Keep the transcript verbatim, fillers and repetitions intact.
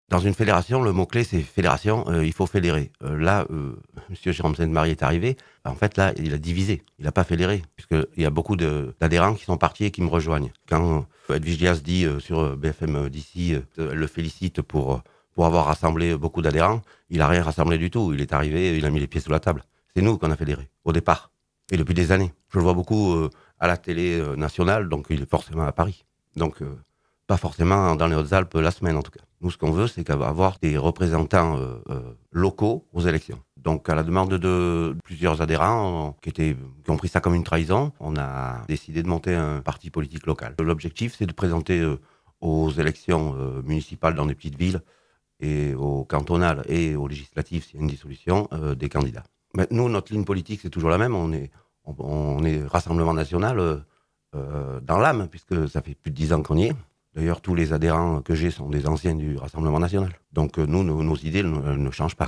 Dans une fédération, le mot-clé, c'est fédération, heu, il faut fédérer. Heu, là, heu, monsieur Jérôme Sainte-Marie est arrivé, en fait, là, il a divisé, il a pas fédéré, puisqu'il y a beaucoup de d'adhérents qui sont partis et qui me rejoignent. Quand Edwige Diaz dit, heu, sur B F M d'ici, heu, elle le félicite pour, heu, pour avoir rassemblé beaucoup d'adhérents, il a rien rassemblé du tout. Il est arrivé, il a mis les pieds sous la table. C'est nous qu'on a fédéré, au départ et depuis des années. Je le vois beaucoup, heu, à la télé, heu, nationale, donc il est forcément à Paris. Donc heu, pas forcément dans les Hautes-Alpes la semaine, en tout cas. Nous, ce qu'on veut, c'est qu'avoir des représentants euh, euh, locaux aux élections. Donc, à la demande de plusieurs adhérents qui, étaient, qui ont pris ça comme une trahison, on a décidé de monter un parti politique local. L'objectif, c'est de présenter euh, aux élections euh, municipales dans des petites villes et aux cantonales et aux législatives, s'il y a une dissolution, euh, des candidats. Mais nous, notre ligne politique, c'est toujours la même. On est, on, on est Rassemblement National euh, euh, dans l'âme, puisque ça fait plus de dix ans qu'on y est. D'ailleurs, tous les adhérents que j'ai sont des anciens du Rassemblement National. Donc, euh, nous, nos, nos idées elles, elles ne changent pas.